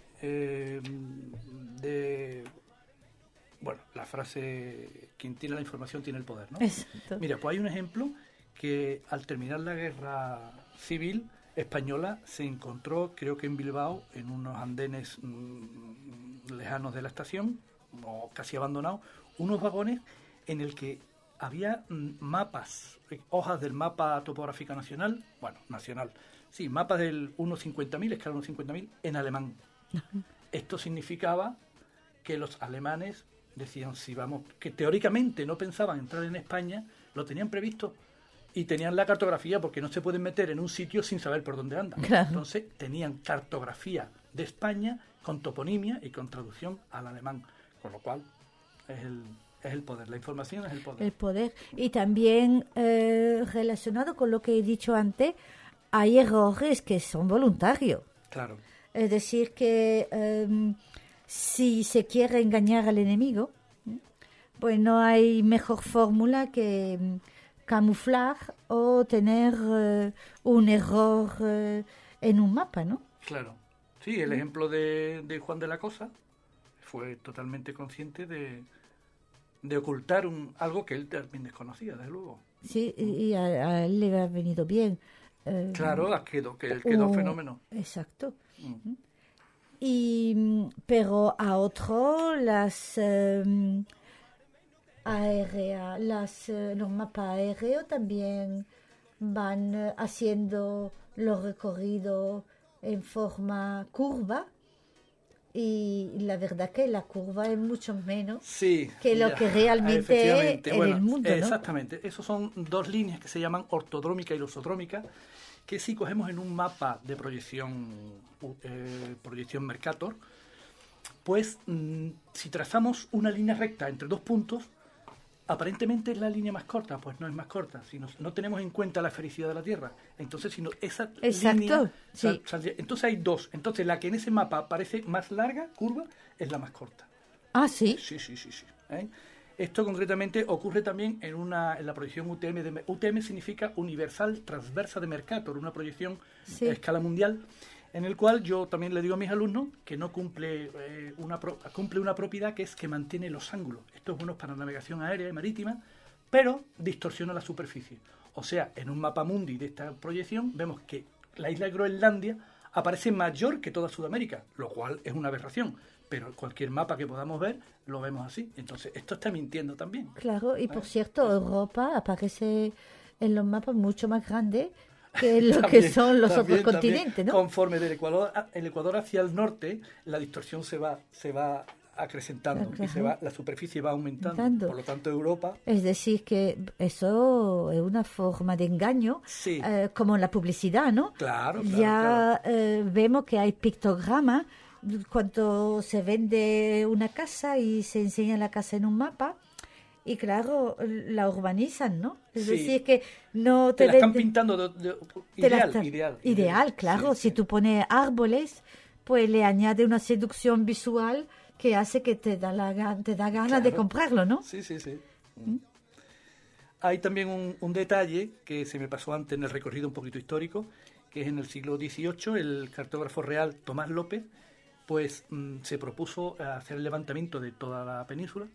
[SPEAKER 3] bueno, la frase, quien tiene la información tiene el poder, ¿no?
[SPEAKER 2] Exacto.
[SPEAKER 3] Mira, pues hay un ejemplo que al terminar la guerra civil española se encontró, creo que en Bilbao, en unos andenes lejanos de la estación, o casi abandonados, unos vagones en el que había mapas, hojas del mapa topográfico nacional, sí, mapas del 1.50.000, escala 1.50.000, en alemán. Esto significaba que los alemanes decían, si vamos, que teóricamente no pensaban entrar en España, lo tenían previsto, Y tenían la cartografía porque no se pueden meter en un sitio sin saber por dónde andan.
[SPEAKER 2] Claro.
[SPEAKER 3] Entonces tenían cartografía de España con toponimia y con traducción al alemán. Con lo cual es el poder. La información es el poder.
[SPEAKER 2] El poder. Y también relacionado con lo que he dicho antes, hay errores que son voluntarios.
[SPEAKER 3] Claro.
[SPEAKER 2] Es decir, que si se quiere engañar al enemigo, pues no hay mejor fórmula que camuflar o tener un error en un mapa, ¿no?
[SPEAKER 3] Claro. Sí, el ejemplo de Juan de la Cosa fue totalmente consciente de ocultar algo que él también desconocía, desde luego.
[SPEAKER 2] Sí, y a él le ha venido bien.
[SPEAKER 3] Claro, quedó fenómeno.
[SPEAKER 2] Exacto. Pero a otros los mapas aéreos también van haciendo los recorridos en forma curva, y la verdad que la curva es mucho menos que lo que realmente es en el mundo, ¿no?
[SPEAKER 3] Exactamente. Esos son dos líneas que se llaman ortodrómica y losodrómica, que si cogemos en un mapa de proyección Mercator, pues si trazamos una línea recta entre dos puntos, aparentemente es la línea más corta. Pues no es más corta, si no tenemos en cuenta la esfericidad de la Tierra. Entonces, si no, esa línea
[SPEAKER 2] sí.
[SPEAKER 3] Entonces hay dos. Entonces la que en ese mapa parece más larga, curva, es la más corta.
[SPEAKER 2] Ah, ¿sí?
[SPEAKER 3] Sí. ¿Eh? Esto concretamente ocurre también en la proyección UTM. UTM significa Universal Transversa de Mercator, una proyección a escala mundial, en el cual yo también le digo a mis alumnos que no cumple una propiedad, que es que mantiene los ángulos. Esto es bueno para navegación aérea y marítima, pero distorsiona la superficie. O sea, en un mapa mundi de esta proyección vemos que la isla de Groenlandia aparece mayor que toda Sudamérica, lo cual es una aberración. Pero cualquier mapa que podamos ver lo vemos así. Entonces, esto está mintiendo también.
[SPEAKER 2] Claro, y por cierto, Europa aparece en los mapas mucho más grande que lo que son los otros continentes, ¿no?
[SPEAKER 3] Conforme el Ecuador hacia el norte, la distorsión se va acrecentando, y la superficie va aumentando. Por lo tanto, Europa...
[SPEAKER 2] Es decir, que eso es una forma de engaño, como en la publicidad, ¿no?
[SPEAKER 3] Claro.
[SPEAKER 2] Vemos que hay pictogramas cuando se vende una casa y se enseña la casa en un mapa, y claro, la urbanizan, ¿no? Es decir, que no
[SPEAKER 3] te la están pintando ideal,
[SPEAKER 2] claro. Si tú pones árboles, pues le añade una seducción visual que hace que te da ganas de comprarlo, ¿no?
[SPEAKER 3] Sí. Hay también un detalle que se me pasó antes en el recorrido un poquito histórico, que es en el siglo XVIII, el cartógrafo real Tomás López, pues se propuso hacer el levantamiento de toda la península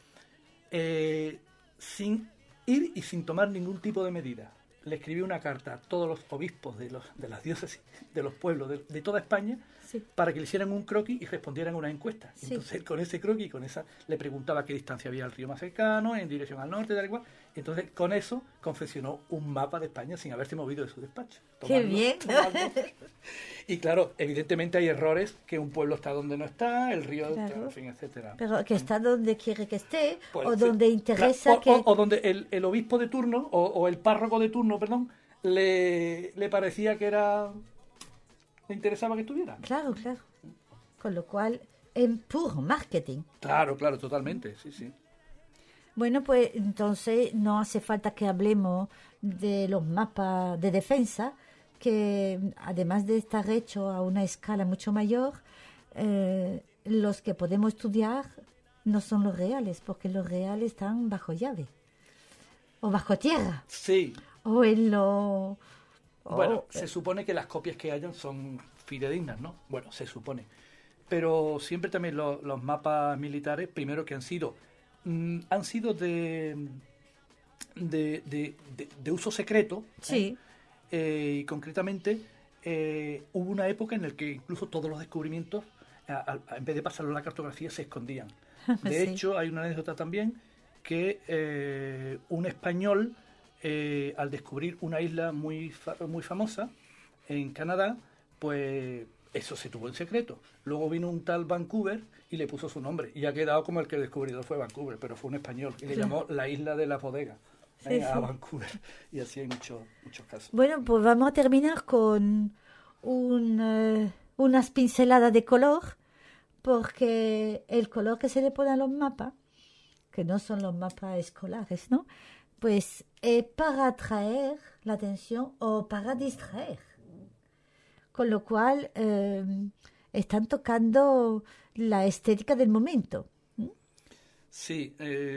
[SPEAKER 3] sin ir y sin tomar ningún tipo de medida. Le escribió una carta a todos los obispos de las diócesis, de los pueblos de toda España, para que le hicieran un croquis y respondieran a una encuesta. Entonces, con ese croquis, le preguntaba qué distancia había al río más cercano, en dirección al norte, tal y cual. Entonces, con eso, confeccionó un mapa de España sin haberse movido de su despacho.
[SPEAKER 2] ¡Qué bien!
[SPEAKER 3] Y claro, evidentemente hay errores, que un pueblo está donde no está, el río, en fin, etcétera.
[SPEAKER 2] Pero que está donde quiere que esté, pues, o donde interesa
[SPEAKER 3] o donde el obispo de turno, o el párroco de turno, perdón, le parecía que le interesaba que estuviera.
[SPEAKER 2] Claro. Con lo cual, en puro marketing.
[SPEAKER 3] Claro, totalmente, sí.
[SPEAKER 2] Bueno, pues entonces no hace falta que hablemos de los mapas de defensa, que además de estar hechos a una escala mucho mayor, los que podemos estudiar no son los reales, porque los reales están bajo llave, o bajo tierra.
[SPEAKER 3] Sí.
[SPEAKER 2] O en lo...
[SPEAKER 3] Bueno, se supone que las copias que hayan son fidedignas, ¿no? Bueno, se supone. Pero siempre también los mapas militares, primero que han sido de uso secreto.
[SPEAKER 2] Sí.
[SPEAKER 3] Y concretamente hubo una época en la que incluso todos los descubrimientos, en vez de pasarlo a la cartografía, se escondían. De hecho, hay una anécdota también que un español, al descubrir una isla muy famosa en Canadá, pues eso se tuvo en secreto. Luego vino un tal Vancouver y le puso su nombre, y ha quedado como el que el descubridor fue Vancouver, pero fue un español, y le llamó la isla de la bodega.
[SPEAKER 2] Sí,
[SPEAKER 3] a
[SPEAKER 2] sí.
[SPEAKER 3] Vancouver, y así hay muchos casos.
[SPEAKER 2] Bueno, pues vamos a terminar con unas pinceladas de color, porque el color que se le pone a los mapas, que no son los mapas escolares, ¿no? Pues es para atraer la atención o para distraer. Con lo cual están tocando la estética del momento.
[SPEAKER 3] Sí,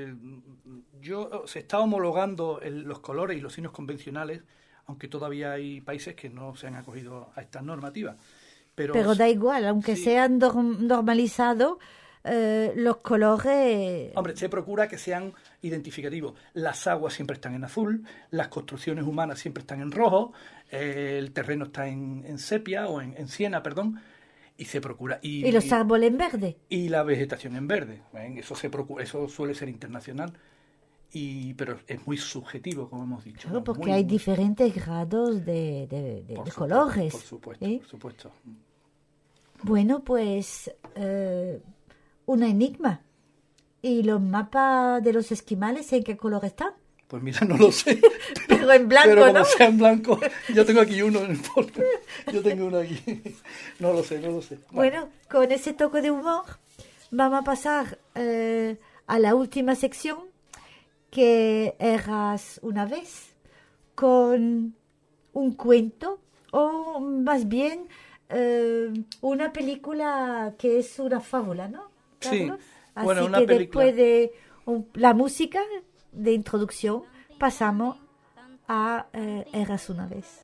[SPEAKER 3] se está homologando los colores y los signos convencionales, aunque todavía hay países que no se han acogido a estas normativas.
[SPEAKER 2] Pero da igual, aunque
[SPEAKER 3] sí,
[SPEAKER 2] sean normalizados, los colores...
[SPEAKER 3] Hombre, se procura que sean identificativos. Las aguas siempre están en azul, las construcciones humanas siempre están en rojo, el terreno está en sepia o en siena, perdón, y se procura.
[SPEAKER 2] Y los árboles en verde.
[SPEAKER 3] Y la vegetación en verde. ¿Ven? Eso se procura, eso suele ser internacional, pero es muy subjetivo, como hemos dicho.
[SPEAKER 2] Claro,
[SPEAKER 3] ¿no?
[SPEAKER 2] porque hay diferentes grados de colores.
[SPEAKER 3] Por supuesto,
[SPEAKER 2] ¿eh?
[SPEAKER 3] por supuesto.
[SPEAKER 2] Bueno, pues un enigma. ¿Y los mapas de los esquimales en qué color están?
[SPEAKER 3] Pues mira, no lo sé.
[SPEAKER 2] Pero en blanco,
[SPEAKER 3] pero como
[SPEAKER 2] ¿no?
[SPEAKER 3] sea en blanco, yo tengo aquí uno en el folder. Yo tengo uno aquí. No lo sé.
[SPEAKER 2] Bueno, con ese toque de humor vamos a pasar a la última sección, que eras una vez, con un cuento, o más bien una película que es una fábula, ¿no, Carlos?
[SPEAKER 3] Sí,
[SPEAKER 2] Así
[SPEAKER 3] bueno, una
[SPEAKER 2] que
[SPEAKER 3] película.
[SPEAKER 2] después de la música de introducción pasamos a Eras una vez.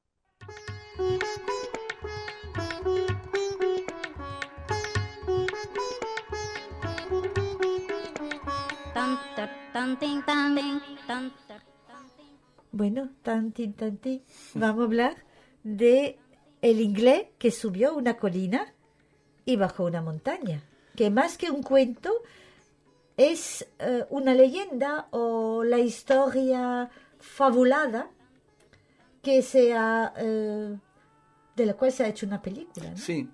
[SPEAKER 2] Bueno, tantín, vamos a hablar de el inglés que subió una colina y bajó una montaña, que más que un cuento es una leyenda o la historia fabulada que de la cual se ha hecho una película, ¿no?
[SPEAKER 3] Sí.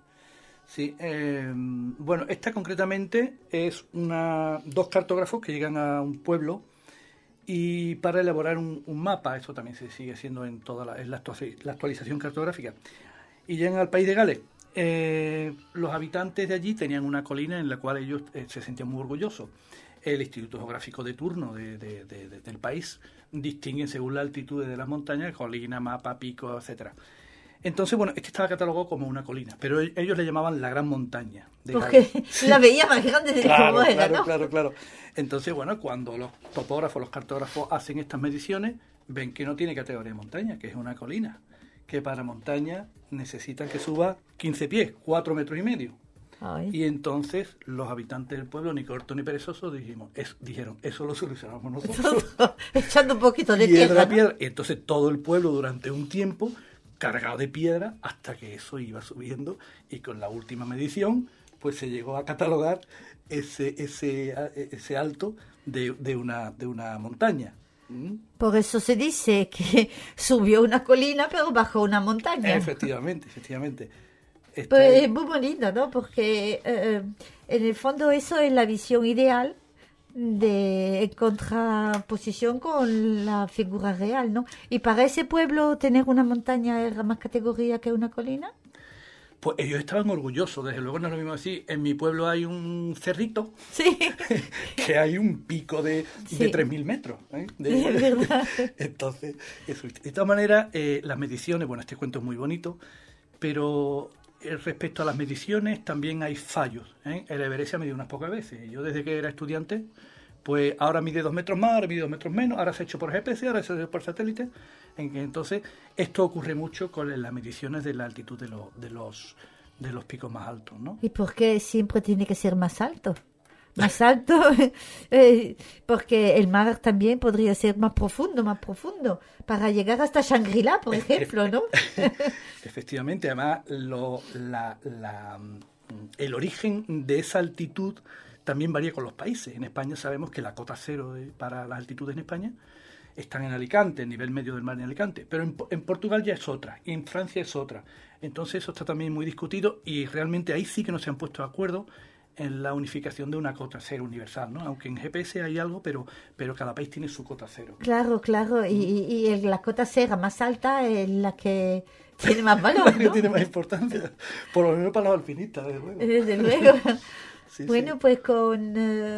[SPEAKER 3] Bueno, esta concretamente es dos cartógrafos que llegan a un pueblo y para elaborar un mapa. Eso también se sigue haciendo en toda la actualización cartográfica. Y llegan al país de Gales. Los habitantes de allí tenían una colina en la cual ellos se sentían muy orgullosos. El Instituto Geográfico de turno del país distingue según la altitud de las montañas, colina, mapa, pico, etcétera. Entonces, bueno, este estaba catalogado como una colina, pero ellos le llamaban la Gran Montaña de
[SPEAKER 2] porque
[SPEAKER 3] Gales. Sí.
[SPEAKER 2] la veía más grande de cómo era, ¿no?
[SPEAKER 3] Claro. Entonces, bueno, cuando los topógrafos, los cartógrafos hacen estas mediciones, ven que no tiene categoría de montaña, que es una colina, que para montaña necesitan que suba 15 pies, 4 metros y medio.
[SPEAKER 2] Ay.
[SPEAKER 3] Y entonces los habitantes del pueblo, ni corto ni perezoso, dijeron, eso lo solucionamos nosotros.
[SPEAKER 2] Echando un poquito de tierra, ¿no?
[SPEAKER 3] Piedra. Y entonces todo el pueblo durante un tiempo cargado de piedra hasta que eso iba subiendo, y con la última medición pues se llegó a catalogar ese alto de una montaña.
[SPEAKER 2] Por eso se dice que subió una colina pero bajó una montaña.
[SPEAKER 3] Efectivamente.
[SPEAKER 2] Pues es muy bonito, ¿no? Porque en el fondo eso es la visión ideal en contraposición con la figura real, ¿no? Y para ese pueblo tener una montaña era más categoría que una colina.
[SPEAKER 3] Pues ellos estaban orgullosos, desde luego no es lo mismo decir, en mi pueblo hay un cerrito,
[SPEAKER 2] sí,
[SPEAKER 3] que hay un pico de 3.000 metros.
[SPEAKER 2] Es verdad.
[SPEAKER 3] Entonces, eso. De todas maneras, las mediciones, bueno, este cuento es muy bonito, pero respecto a las mediciones también hay fallos. El Everest se ha medido unas pocas veces. Yo desde que era estudiante, pues ahora mide 2 metros más, ahora mide 2 metros menos, ahora se ha hecho por GPS, ahora se ha hecho por satélite. Entonces, esto ocurre mucho con las mediciones de la altitud de los picos más altos, ¿no?
[SPEAKER 2] ¿Y por qué siempre tiene que ser más alto? Más alto, porque el mar también podría ser más profundo, para llegar hasta Shangri-La, por ejemplo, ¿no?
[SPEAKER 3] Efectivamente, además, el origen de esa altitud también varía con los países. En España sabemos que la cota cero para las altitudes en España están en Alicante, el nivel medio del mar en Alicante, pero en Portugal ya es otra, y en Francia es otra. Entonces eso está también muy discutido, y realmente ahí sí que no se han puesto de acuerdo en la unificación de una cota cero universal, ¿no? Aunque en GPS hay algo, pero cada país tiene su cota cero.
[SPEAKER 2] Claro, claro. Y la cota cero más alta es la que tiene más valor,
[SPEAKER 3] La que
[SPEAKER 2] ¿no?
[SPEAKER 3] tiene más importancia. Por lo menos para los alpinistas, desde luego.
[SPEAKER 2] Desde luego.
[SPEAKER 3] Sí,
[SPEAKER 2] Bueno,
[SPEAKER 3] sí.
[SPEAKER 2] pues con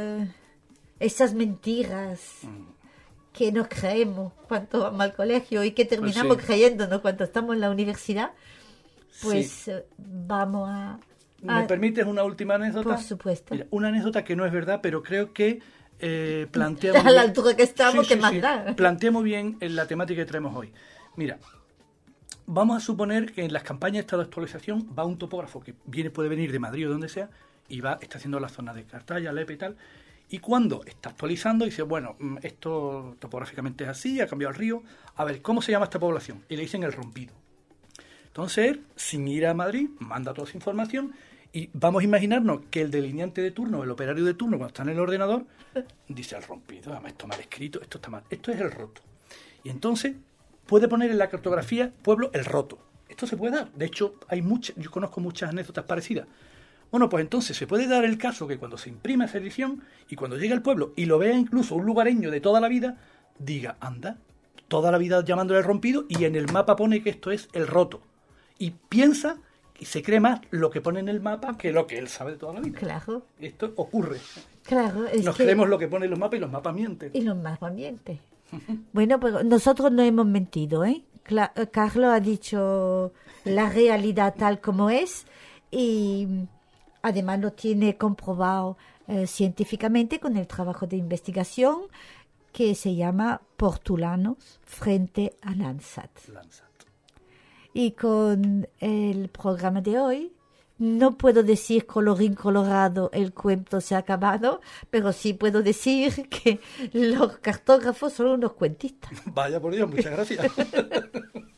[SPEAKER 2] esas mentiras que nos creemos cuando vamos al colegio y que terminamos
[SPEAKER 3] sí.
[SPEAKER 2] creyéndonos cuando estamos en la universidad, pues
[SPEAKER 3] Sí.
[SPEAKER 2] vamos a...
[SPEAKER 3] ¿Me permites una última anécdota?
[SPEAKER 2] Por supuesto.
[SPEAKER 3] Mira, una anécdota que no es verdad, pero creo que plantea muy
[SPEAKER 2] A la
[SPEAKER 3] bien-
[SPEAKER 2] altura que estamos, ¿qué más da?
[SPEAKER 3] Plantea muy bien en la temática que traemos hoy. Mira, vamos a suponer que en las campañas de actualización va un topógrafo que puede venir de Madrid o donde sea y está haciendo la zona de Cartaya, Lepe y tal. Y cuando está actualizando dice, bueno, esto topográficamente es así, ha cambiado el río. A ver, ¿cómo se llama esta población? Y le dicen El Rompido. Entonces él, sin ir a Madrid, manda toda esa información y vamos a imaginarnos que el delineante de turno, el operario de turno, cuando está en el ordenador, dice El Rompido, además esto mal escrito, esto está mal, esto es El Roto. Y entonces puede poner en la cartografía pueblo El Roto. Esto se puede dar. De hecho, yo conozco muchas anécdotas parecidas. Bueno, pues entonces se puede dar el caso que cuando se imprima esa edición y cuando llegue al pueblo y lo vea incluso un lugareño de toda la vida, diga, anda, toda la vida llamándole El Rompido y en el mapa pone que esto es El Roto. Y piensa y se cree más lo que pone en el mapa que lo que él sabe de toda la vida.
[SPEAKER 2] Claro,
[SPEAKER 3] Esto ocurre.
[SPEAKER 2] claro. Es
[SPEAKER 3] Nos
[SPEAKER 2] que...
[SPEAKER 3] creemos lo que ponen los mapas y los mapas mienten.
[SPEAKER 2] Y los más ambientes. Bueno, pues nosotros no hemos mentido, ¿eh? Carlos ha dicho la realidad tal como es y además lo tiene comprobado científicamente con el trabajo de investigación que se llama Portulanos frente a Landsat.
[SPEAKER 3] Landsat.
[SPEAKER 2] Y con el programa de hoy, no puedo decir colorín colorado, el cuento se ha acabado, pero sí puedo decir que los cartógrafos son unos cuentistas.
[SPEAKER 3] Vaya por Dios, muchas gracias.